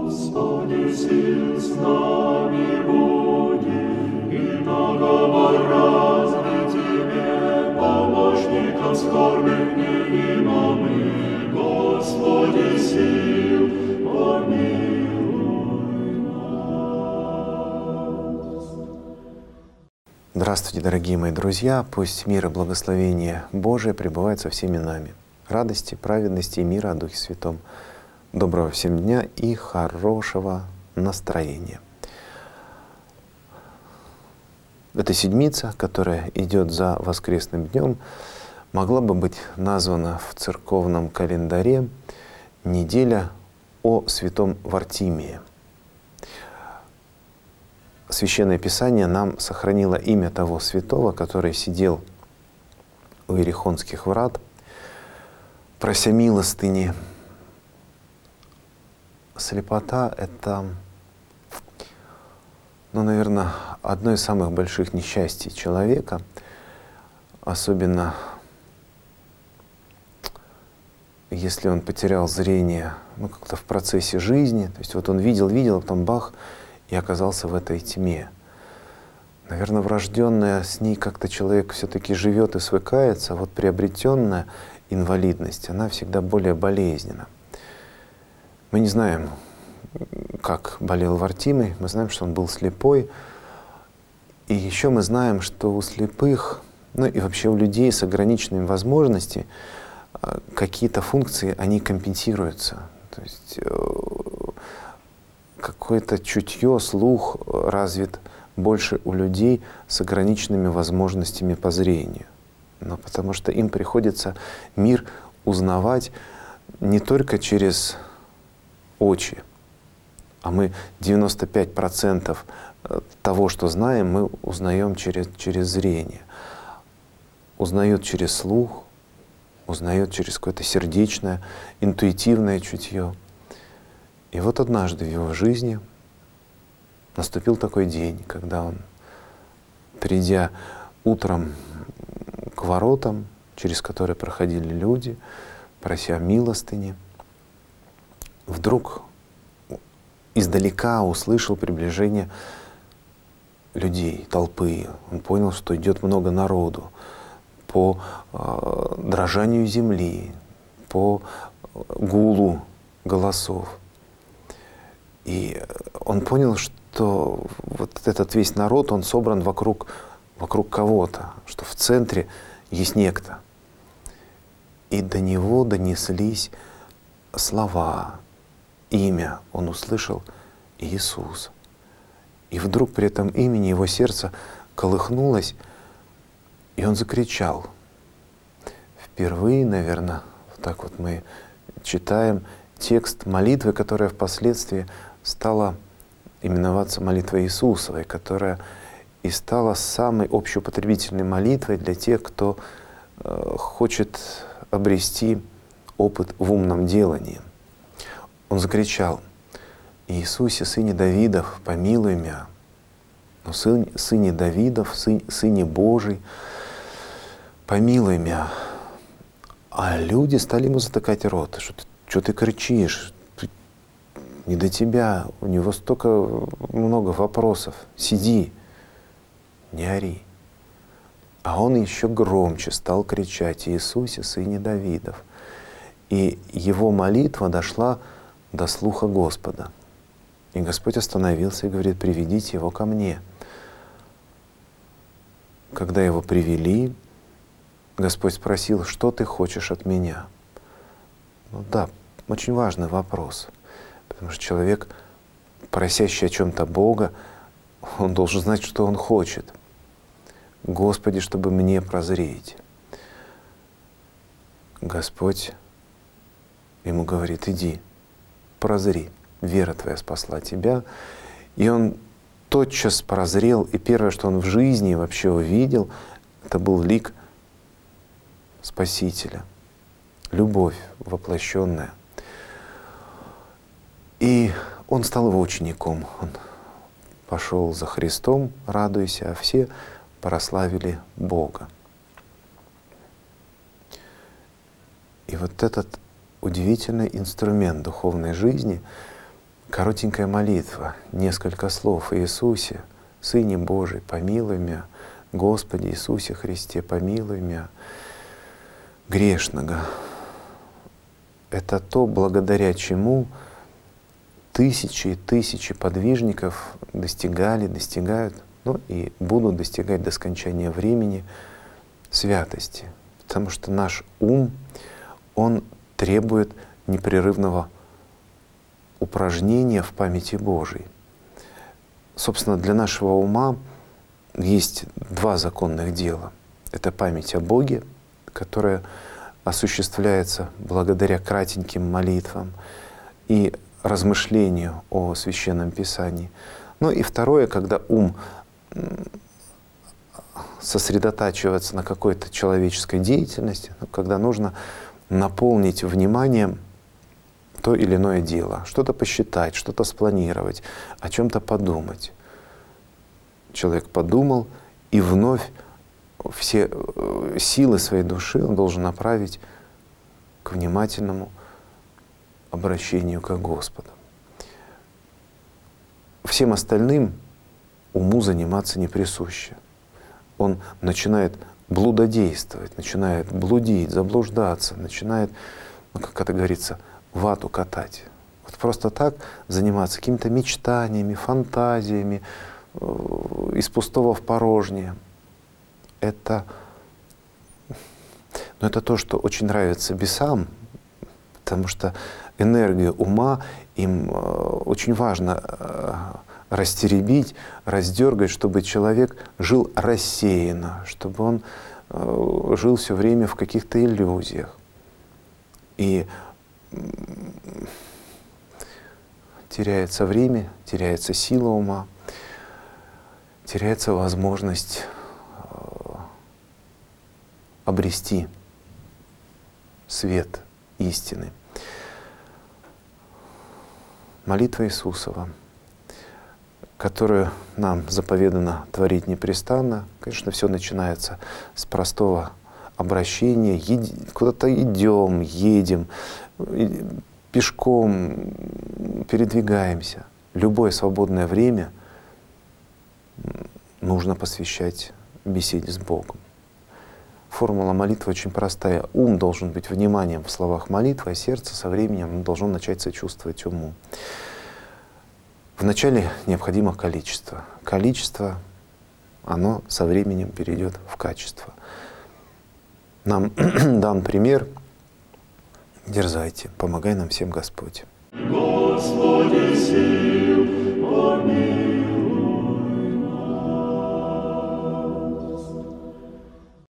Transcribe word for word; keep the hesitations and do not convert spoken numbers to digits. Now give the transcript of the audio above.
Господи, сил с нами буди, и наговор разве Тебе, помощником скорбных невимомых, Господи, сил, помилуй нас. Здравствуйте, дорогие мои друзья! Пусть мир и благословение Божие пребывают со всеми нами. Радости, праведности и мира о Духе Святом. Доброго всем дня и хорошего настроения. Эта седмица, которая идет за воскресным днем, могла бы быть названа в церковном календаре неделя о святом Вартимии. Священное Писание нам сохранило имя того святого, который сидел у Иерихонских врат, прося милостыни. Слепота — это, ну, наверное, одно из самых больших несчастий человека, особенно если он потерял зрение, ну, как-то в процессе жизни. То есть вот он видел, видел, а потом бах, и оказался в этой тьме. Наверное, врожденная с ней как-то человек все-таки живет и свыкается, а вот приобретенная инвалидность, она всегда более болезненна. Мы не знаем, как болел Вартимий, мы знаем, что он был слепой. И еще мы знаем, что у слепых, ну и вообще у людей с ограниченными возможностями, какие-то функции, они компенсируются. То есть какое-то чутье, слух развит больше у людей с ограниченными возможностями по зрению. Но потому что им приходится мир узнавать не только через очи, а мы девяносто пять процентов того, что знаем, мы узнаем через, через зрение. Узнает через слух, узнает через какое-то сердечное, интуитивное чутье. И вот однажды в его жизни наступил такой день, когда он, придя утром к воротам, через которые проходили люди, прося милостыни, вдруг издалека услышал приближение людей, толпы. Он понял, что идет много народу. По э, дрожанию земли, по гулу голосов. И он понял, что вот этот весь народ, он собран вокруг, вокруг кого-то, что в центре есть некто. И до него донеслись слова, имя. Он услышал Иисус. И вдруг при этом имени его сердце колыхнулось, и он закричал. Впервые, наверное, вот так вот мы читаем текст молитвы, которая впоследствии стала именоваться молитвой Иисусовой, которая и стала самой общеупотребительной молитвой для тех, кто э, хочет обрести опыт в умном делании. Он закричал: «Иисусе, сыне Давидов, помилуй меня». Но сын, сыне Давидов, сын, сыне Божий, помилуй меня. А люди стали ему затыкать рот. Что ты, что ты кричишь? Ты, не до тебя. У него столько много вопросов. Сиди, не ори. А он еще громче стал кричать: «Иисусе, сыне Давидов». И его молитва дошла до слуха Господа. И Господь остановился и говорит: «Приведите его ко мне». Когда его привели, Господь спросил: «Что ты хочешь от меня?» Ну да, очень важный вопрос. Потому что человек, просящий о чем-то Бога, он должен знать, что он хочет. «Господи, чтобы мне прозреть». Господь ему говорит: «Иди, прозри, вера твоя спасла тебя». И он тотчас прозрел, и первое, что он в жизни вообще увидел, это был лик Спасителя, любовь воплощенная. И он стал его учеником. Он пошел за Христом, радуясь, а все прославили Бога. И вот этот удивительный инструмент духовной жизни, Коротенькая молитва, несколько слов: Иисусе, Сыне Божий, помилуй меня, Господи Иисусе Христе, помилуй меня, грешного. Это то, благодаря чему тысячи и тысячи подвижников достигали, достигают, ну и будут достигать до скончания времени святости. Потому что наш ум, он требует непрерывного упражнения в памяти Божией. Собственно, для нашего ума есть два законных дела. Это память о Боге, которая осуществляется благодаря кратеньким молитвам и размышлению о Священном Писании. Ну и второе, когда ум сосредотачивается на какой-то человеческой деятельности, когда нужно наполнить вниманием то или иное дело, что-то посчитать, что-то спланировать, о чем-то подумать. Человек подумал, и вновь все силы своей души он должен направить к внимательному обращению к Господу. Всем остальным уму заниматься не присуще. Он начинает блудодействовать, начинает блудить, заблуждаться, начинает, ну, как это говорится, вату катать. Вот просто так заниматься какими-то мечтаниями, фантазиями, из пустого в порожнее. Это, ну, это то, что очень нравится бесам, потому что энергию ума им очень важно растеребить, раздергать, чтобы человек жил рассеянно, чтобы он жил все время в каких-то иллюзиях. И теряется время, теряется сила ума, теряется возможность обрести свет истины. Молитва Иисусова, которую нам заповедано творить непрестанно, конечно, все начинается с простого обращения. Еди, куда-то идем, едем, пешком передвигаемся. Любое свободное время нужно посвящать беседе с Богом. Формула молитвы очень простая. Ум должен быть вниманием в словах молитвы, а сердце со временем должно начать сочувствовать уму. Вначале необходимо количество. Количество, оно со временем перейдет в качество. Нам дан пример. Дерзайте, помогай нам всем Господь. Господи,